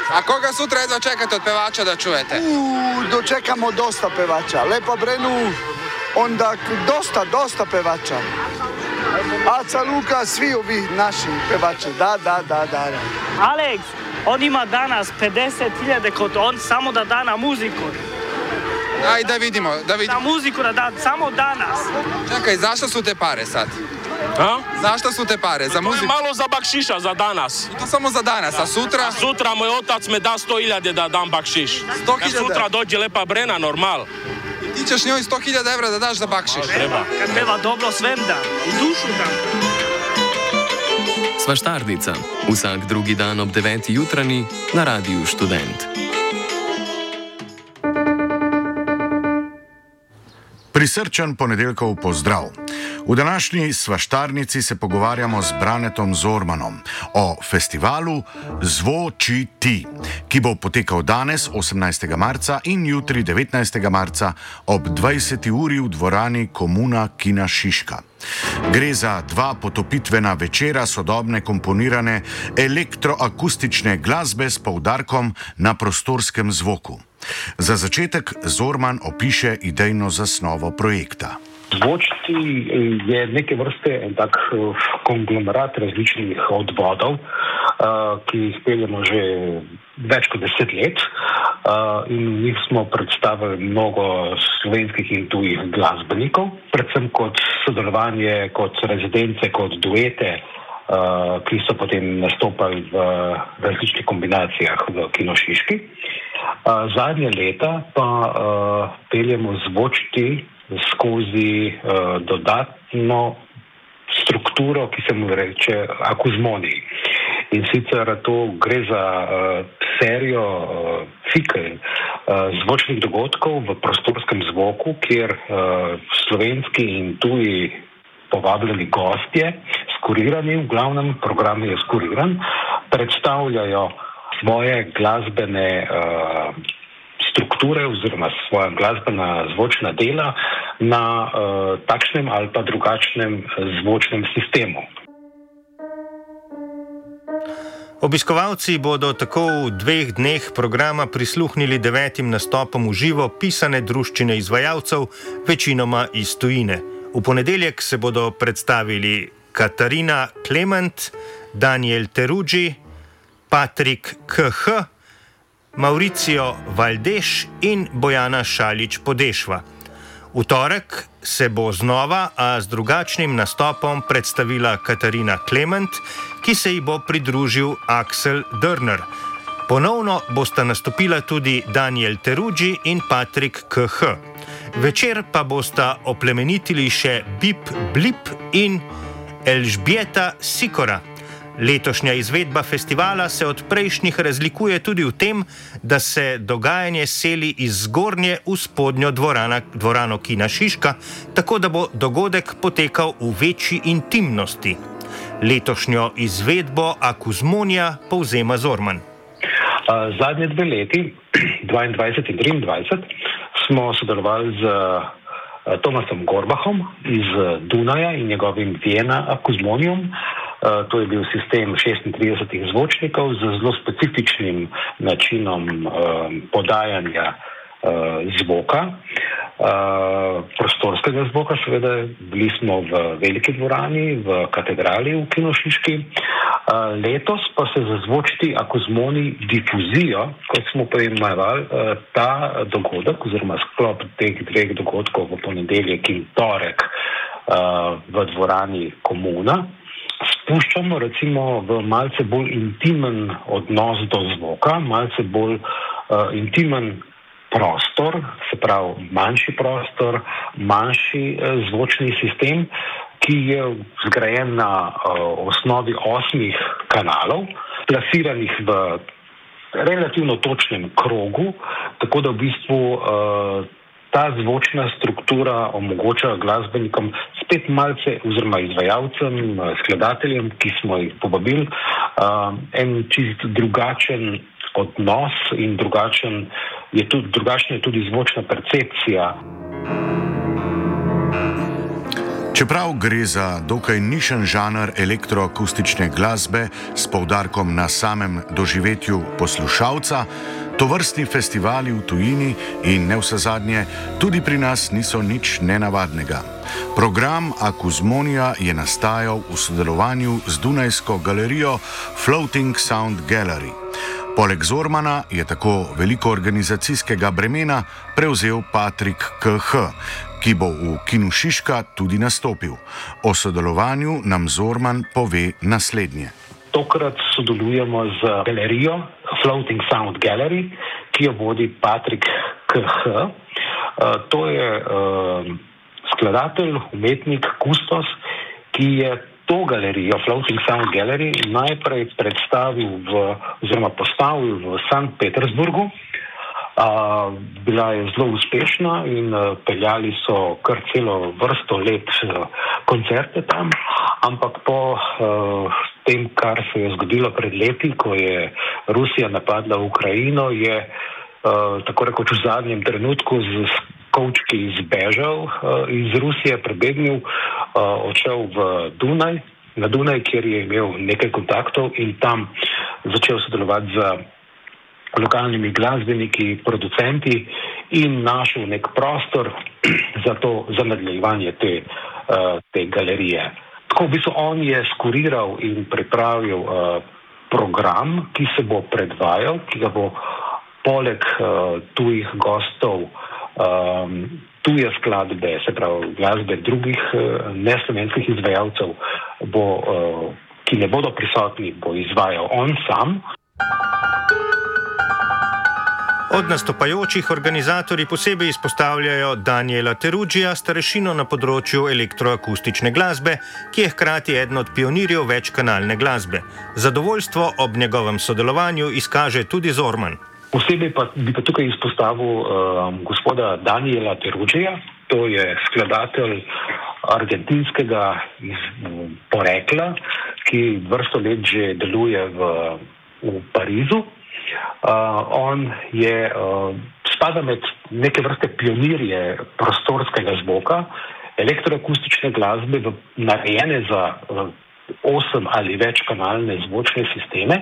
A koga sutra jedva čekate od pevača da čujete? Dočekamo dosta pevača. Lepa Brenu, onda dosta pevača. Aca Luka, svi ovi naši pevači. Da. Alex, on ima danas 50.000 kod on samo da da na muziku. Aj, da vidimo. Na muziku da da, samo danas. Čekaj, zašto su te pare sad? A? Zašto su te pare? Za muziku? To je malo za bakšiša za danas. To samo za danas, a sutra? A sutra moj otac me da 100.000 da dam bakšiš. 100.000? Kad sutra dođe Lepa Brena, normal. Ti ćeš njoj 100.000 evra da daš za bakšiš? Treba. Kad peva dobro svem da, u dušu da. Svaštarnica. Vsak drugi dan ob 9. jutranji na Radiu Študent. Prisrčen ponedeljkov pozdrav. V današnji Svaštarnici se pogovarjamo z Branetom Zormanom o festivalu Zvoči ti, ki bo potekal danes 18. marca in jutri 19. marca ob 20. uri v dvorani Komuna Kina Šiška. Gre za dva potopitvena večera sodobne komponirane elektroakustične glasbe s poudarkom na prostorskem zvoku. Za začetek Zorman opiše idejno zasnovo projekta. Zvočiti je neke vrste en tak konglomerat različnih odvodov, ki jih peljemo že več kot 10 let, in njih smo predstavili mnogo slovenskih in tujih glasbenikov, predvsem kot sodelovanje, kot rezidence, kot duete, ki so potem nastopali v različnih kombinacijah v Kino Šiški. Zadnje leta pa peljemo Zvočiti skozi dodatno strukturo, ki se mu reče akuzmonij. In sicer to gre za serijo cikel zvočnih dogodkov v prostorskem zvoku, kjer slovenski in tuji povabljeni gostje, skurirani, v glavnem program je skuriran, predstavljajo svoje glasbene strukture oziroma svoja glasbena zvočna dela na takšnem ali pa drugačnem zvočnem sistemu. Obiskovalci bodo tako v 2 dneh programa prisluhnili 9 nastopom v živo pisane druščine izvajalcev, večinoma iz tujine. V ponedeljek se bodo predstavili Katarina Clement, Daniel Teruggi, Patrik K.H., Mauricio Valdeš in Bojana Šalič-Podešva. V torek se bo znova, a z drugačnim nastopom predstavila Katarina Clement, ki se ji bo pridružil Axel Dörner. Ponovno bosta nastopila tudi Daniel Teruggi in Patrik K.H. Večer pa bosta oplemenitili še Bip Blip in Elžbieta Sikora. Letošnja izvedba festivala se od prejšnjih razlikuje tudi v tem, da se dogajanje seli iz zgornje v spodnjo dvorano Kina Šiška, tako da bo dogodek potekal v večji intimnosti. Letošnjo izvedbo Akuzmonija povzema Zorman. Zadnje 2 leti, 22 in 23, smo sodelovali z Tomasom Gorbachom iz Dunaja in njegovim Vienna Akuzmonijom. To je bil sistem 36 zvočnikov z zelo specifičnim načinom podajanja zvoka, prostorskega zvoka, seveda. Bili smo v veliki dvorani, v katedrali v Kino Šiški. Letos pa se za Zvočiti Akuzmonij difuzijo, kot smo poimenovali, ta dogodek oziroma sklop teh 2 dogodkov v ponedeljek in torek v dvorani Komuna spuščamo recimo v malce bolj intimen odnos do zvoka, malce bolj intimen prostor, se pravi manjši prostor, manjši zvočni sistem, ki je zgrajen na osnovi 8 kanalov, plasiranih v relativno točnem krogu, tako da v bistvu ta zvočna struktura omogoča glasbenikom spet malce, oziroma izvajalcem, skladateljem, ki smo jih povabili, en čist drugačen odnos in drugačna je tudi zvočna percepcija. Čeprav gre za dokaj nišen žanr elektroakustične glasbe s poudarkom na samem doživetju poslušalca, tovrstni festivali v tujini in nevsezadnje tudi pri nas niso nič nenavadnega. Program Akuzmonija je nastajal v sodelovanju z dunajsko galerijo Floating Sound Gallery. Poleg Zormana je tako veliko organizacijskega bremena prevzel Patrik K.H., ki bo v Kinu Šiška tudi nastopil. O sodelovanju nam Zorman pove naslednje. Tokrat sodelujemo z galerijo Floating Sound Gallery, ki jo vodi Patrik K.H. To je skladatelj, umetnik, kustos, ki je to galerijo Floating Sound Gallery najprej predstavil oziroma postavil v Sankt Petersburgu. Bila je zelo uspešna in peljali so kar celo vrsto let koncerte tam, ampak po tem, kar se je zgodilo pred leti, ko je Rusija napadla Ukrajino, je tako rekoč v zadnjem trenutku z kovčki izbežal iz Rusije, prebegnil, odšel na Dunaj, kjer je imel nekaj kontaktov in tam začel sodelovati z lokalnimi glasbeniki, producenti in našel nek prostor za nadaljevanje te galerije. Tako v bistvu on je skuriral in pripravil program, ki se bo predvajal, ki ga bo poleg tujih gostov, tuje skladbe, se pravi glasbe drugih neslovenskih izvajalcev, ki ne bodo prisotni, bo izvajal on sam. Od nastopajočih organizatorji posebej izpostavljajo Daniela Terugija, starešino na področju elektroakustične glasbe, ki je hkrati eden od pionirjev večkanalne glasbe. Zadovoljstvo ob njegovem sodelovanju izkaže tudi Zorman. Posebej bi pa tukaj izpostavil gospoda Daniela Terugija, to je skladatelj argentinskega porekla, ki vrsto let že deluje v Parizu. On spada med neke vrste pionirje prostorskega zvoka, elektroakustične glasbe, narejene za 8 ali več kanalne zvočne sisteme.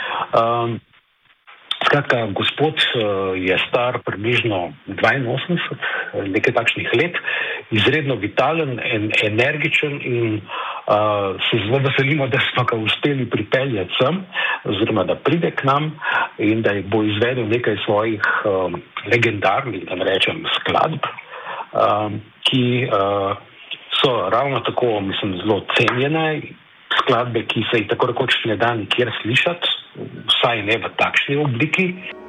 Skratka, gospod je star približno 82, nekaj takšnih let, izredno vitalen, energičen in se zelo veselimo, da smo ga uspeli pripeljati sem, oziroma da pride k nam in da bo izvedel nekaj svojih legendarnih, da rečem, skladb, ki so ravno tako, mislim, zelo cenjene, skladbe, ki se jih tako rekoč ne da nikjer slišati, vsaj ne v takšni obliki.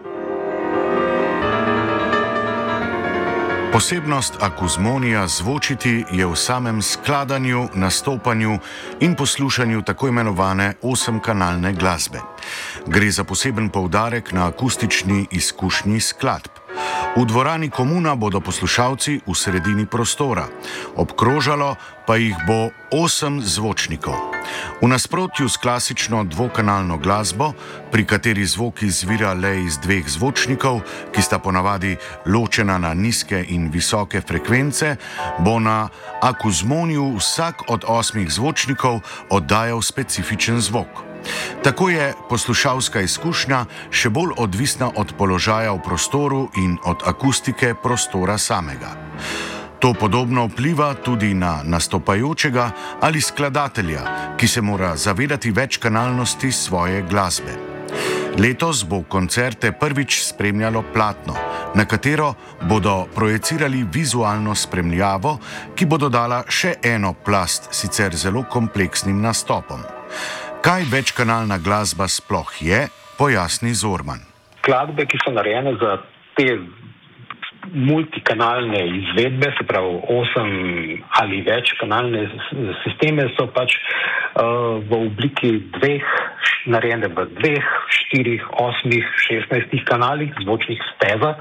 Posebnost Akuzmonija zvočiti je v samem skladanju, nastopanju in poslušanju tako imenovane 8-kanalne glasbe. Gre za poseben poudarek na akustični izkušnji skladb. V dvorani Komuna bodo poslušalci v sredini prostora, obkrožalo pa jih bo 8 zvočnikov. V nasprotju s klasično dvokanalno glasbo, pri kateri zvok izvira le iz 2 zvočnikov, ki sta ponavadi ločena na nizke in visoke frekvence, bo na Akuzmoniju vsak od 8 zvočnikov oddajal specifičen zvok. Tako je poslušalska izkušnja še bolj odvisna od položaja v prostoru in od akustike prostora samega. To podobno vpliva tudi na nastopajočega ali skladatelja, ki se mora zavedati večkanalnosti svoje glasbe. Letos bo koncerte prvič spremljalo platno, na katero bodo projicirali vizualno spremljavo, ki bo dodala še eno plast sicer zelo kompleksnim nastopom. Kaj večkanalna glasba sploh je, pojasni Zorman. Skladbe, ki so narejene za te multikanalne izvedbe, se pravi 8 ali več kanalne sisteme, so pač v obliki narejene v 2, 4, 8, 16 kanalih, zvočnih stezah,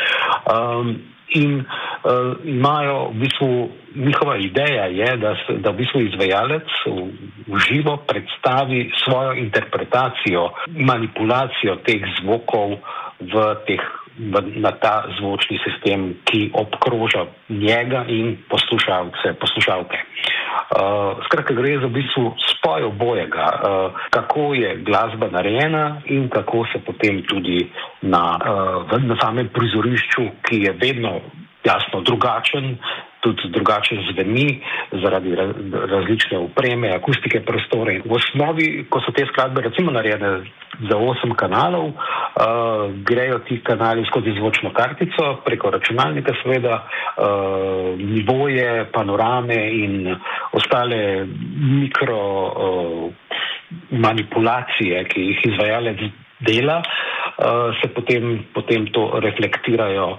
in imajo v bistvu, njihova ideja je, da v bistvu izvajalec v živo predstavi svojo interpretacijo, manipulacijo teh zvokov v teh na ta zvočni sistem, ki obkroža njega in poslušalke. Skratka, gre za v bistvu spoj obojega, kako je glasba narejena in kako se potem tudi na samem prizorišču, ki je vedno jasno drugačen, tudi drugače zveni zaradi različne opreme, akustike prostora. V osnovi, ko so te skladbe recimo narejene za 8 kanalov, grejo ti kanali skozi zvočno kartico, preko računalnika seveda, nivoje, panorame in ostale mikro manipulacije, ki jih izvajalec dela, se potem to reflektirajo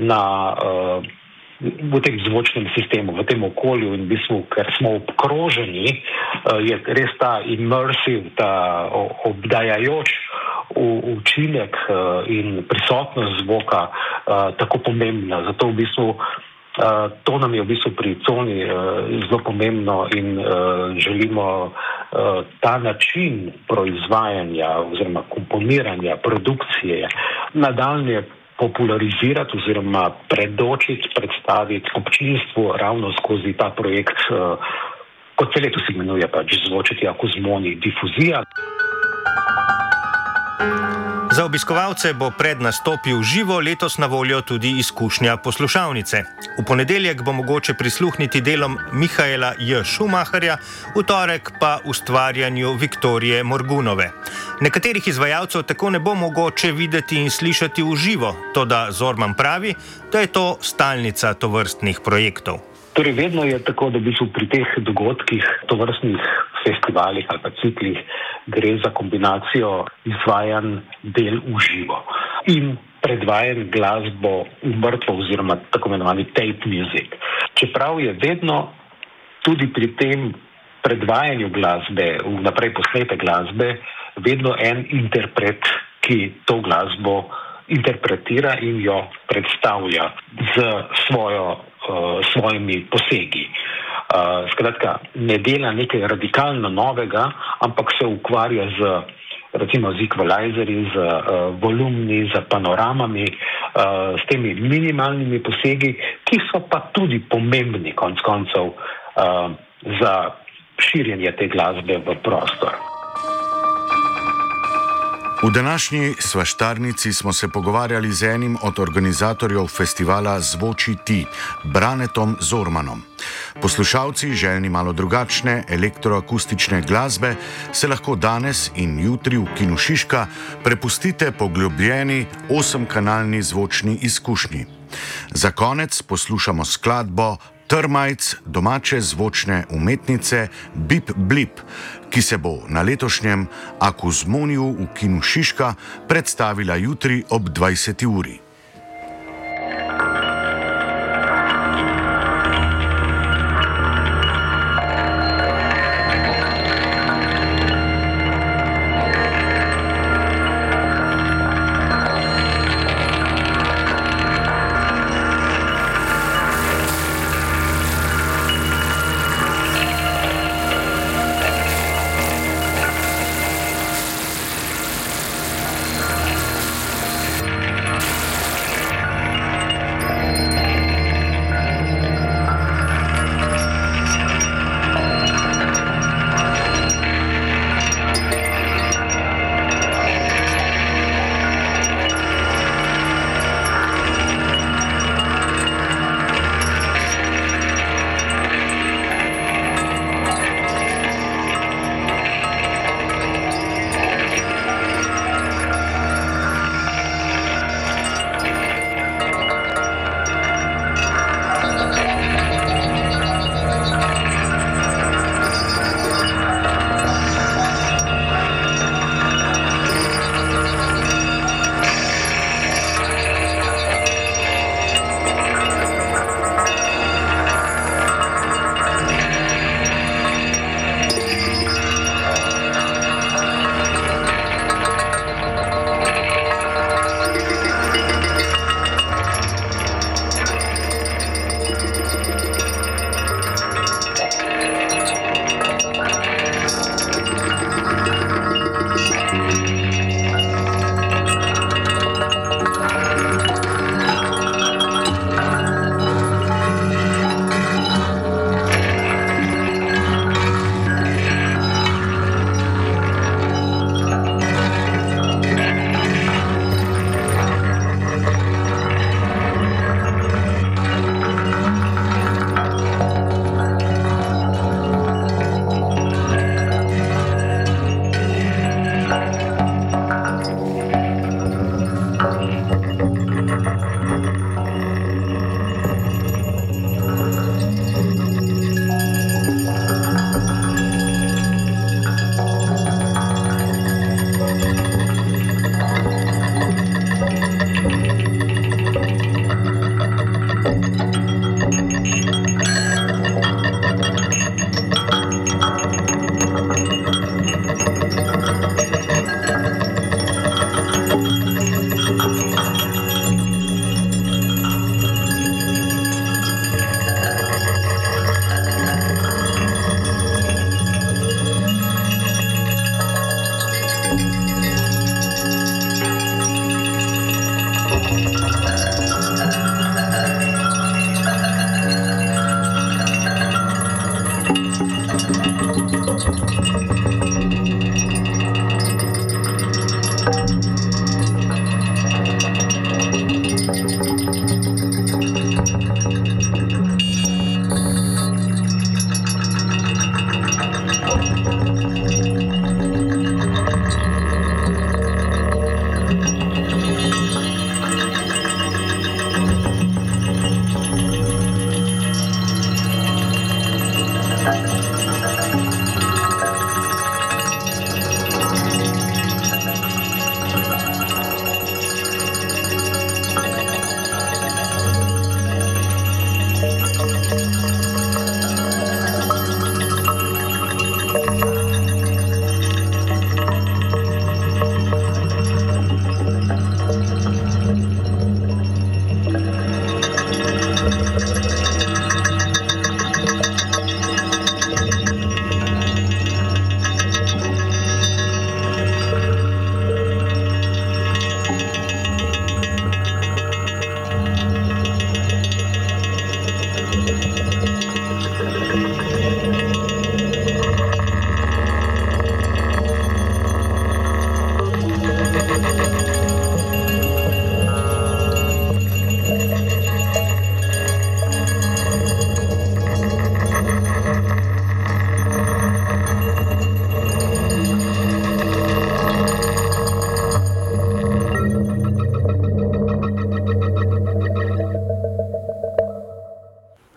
v tem zvočnem sistemu, v tem okolju, in v bistvu, ker smo obkroženi, je res ta immersive, ta obdajajoč učinek in prisotnost zvoka tako pomembna. Zato v bistvu to nam je v bistvu pri Coni zelo pomembno in želimo ta način proizvajanja oziroma komponiranja, produkcije nadaljnje popularizirati oziroma predočiti, predstaviti občinstvu ravno skozi ta projekt, kot se letos imenuje pač Zvočiti akuzmoni difuzija. Za obiskovalce bo pred nastopi v živo letos na voljo tudi izkušnja poslušalnice. V ponedeljek bo mogoče prisluhniti delom Mihaela J. Schumacherja, v torek pa ustvarjanju Viktorije Morgunove. Nekaterih izvajalcev tako ne bo mogoče videti in slišati v živo, toda Zorman pravi, da je to stalnica tovrstnih projektov. Torej, vedno je tako, da v bistvu pri teh dogodkih, tovrstnih festivalih ali pa ciklih, gre za kombinacijo izvajanj del v živo in predvajanj glasbo v mrtvo oziroma tako imenovani tape music. Čeprav je vedno tudi pri tem predvajanju glasbe, vnaprej posnete glasbe, vedno en interpret, ki to glasbo interpretira in jo predstavlja z svojimi posegi. Skratka, ne dela nekaj radikalno novega, ampak se ukvarja recimo z equalizerji, z volumni, z panoramami, s temi minimalnimi posegi, ki so pa tudi pomembni konec koncev za širjenje te glasbe v prostor. V današnji svaštarnici smo se pogovarjali z enim od organizatorjev festivala Zvoči ti, Branetom Zormanom. Poslušalci, željni malo drugačne elektroakustične glasbe, se lahko danes in jutri v Kinu Šiška prepustite poglobljeni 8-kanalni zvočni izkušnji. Za konec poslušamo skladbo Termites domače zvočne umetnice Bip Blip, ki se bo na letošnjem Akuzmoniju v Kinu Šiška predstavila jutri ob 20. uri.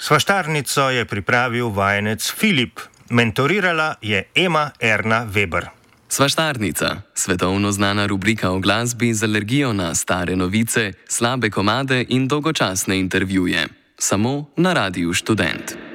Svaštarnico je pripravil vajenec Filip, mentorirala je Ema Erna Weber. Svaštarnica, svetovno znana rubrika o glasbi z alergijo na stare novice, slabe komade in dolgočasne intervjuje. Samo na Radiu Študent.